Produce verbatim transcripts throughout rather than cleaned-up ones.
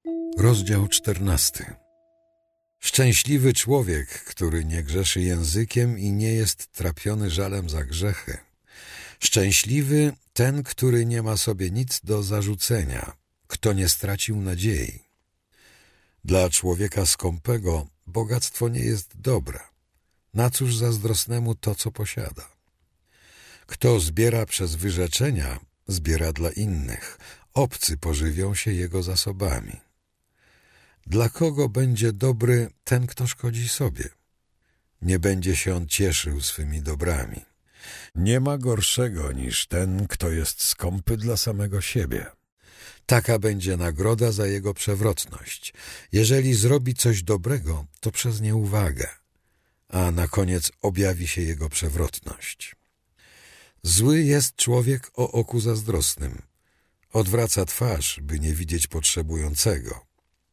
Rozdział czternasty. Szczęśliwy człowiek, który nie grzeszy językiem i nie jest trapiony żalem za grzechy. Szczęśliwy ten, który nie ma sobie nic do zarzucenia, kto nie stracił nadziei. Dla człowieka skąpego bogactwo nie jest dobre. Na cóż zazdrosnemu to, co posiada? Kto zbiera przez wyrzeczenia, zbiera dla innych. Obcy pożywią się jego zasobami. Dla kogo będzie dobry ten, kto szkodzi sobie? Nie będzie się on cieszył swymi dobrami. Nie ma gorszego niż ten, kto jest skąpy dla samego siebie. Taka będzie nagroda za jego przewrotność. Jeżeli zrobi coś dobrego, to przez nieuwagę, a na koniec objawi się jego przewrotność. Zły jest człowiek o oku zazdrosnym. Odwraca twarz, by nie widzieć potrzebującego.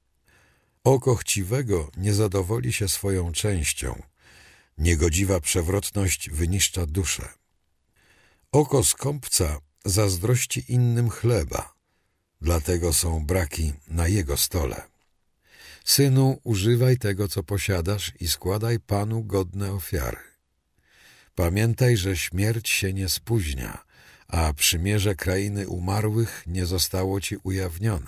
Oko chciwego nie zadowoli się swoją częścią. Niegodziwa przewrotność wyniszcza duszę. Oko skąpca zazdrości innym chleba, dlatego są braki na jego stole. Synu, używaj tego, co posiadasz i składaj Panu godne ofiary. Pamiętaj, że śmierć się nie spóźnia, a przymierze krainy umarłych nie zostało ci ujawnione.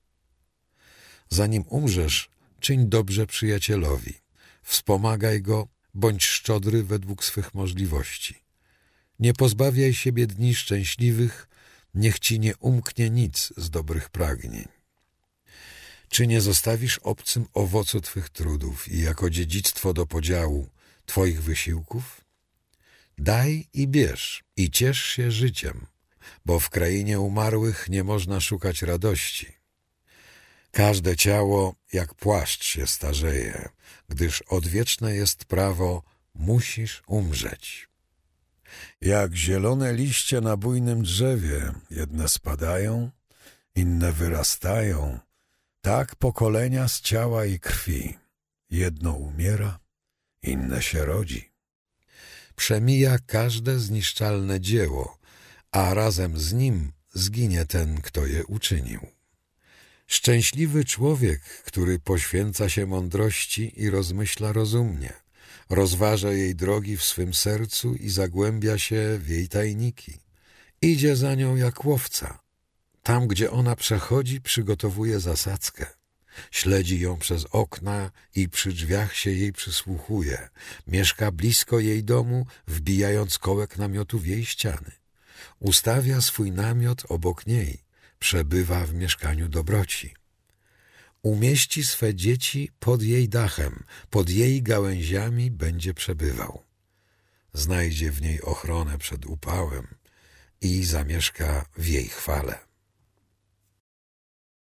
Zanim umrzesz, czyń dobrze przyjacielowi. Wspomagaj go, bądź szczodry według swych możliwości. Nie pozbawiaj siebie dni szczęśliwych, niech ci nie umknie nic z dobrych pragnień. Czy nie zostawisz obcym owocu twych trudów i jako dziedzictwo do podziału twoich wysiłków? Daj i bierz i ciesz się życiem, bo w krainie umarłych nie można szukać radości. Każde ciało jak płaszcz się starzeje, gdyż odwieczne jest prawo, musisz umrzeć. Jak zielone liście na bujnym drzewie, jedne spadają, inne wyrastają, tak pokolenia z ciała i krwi. Jedno umiera, inne się rodzi. Przemija każde zniszczalne dzieło, a razem z nim zginie ten, kto je uczynił. Szczęśliwy człowiek, który poświęca się mądrości i rozmyśla rozumnie, rozważa jej drogi w swym sercu i zagłębia się w jej tajniki. Idzie za nią jak łowca. Tam, gdzie ona przechodzi, przygotowuje zasadzkę. Śledzi ją przez okna i przy drzwiach się jej przysłuchuje. Mieszka blisko jej domu, wbijając kołek namiotu w jej ściany. Ustawia swój namiot obok niej. Przebywa w mieszkaniu dobroci. Umieści swe dzieci pod jej dachem, pod jej gałęziami będzie przebywał. Znajdzie w niej ochronę przed upałem i zamieszka w jej chwale.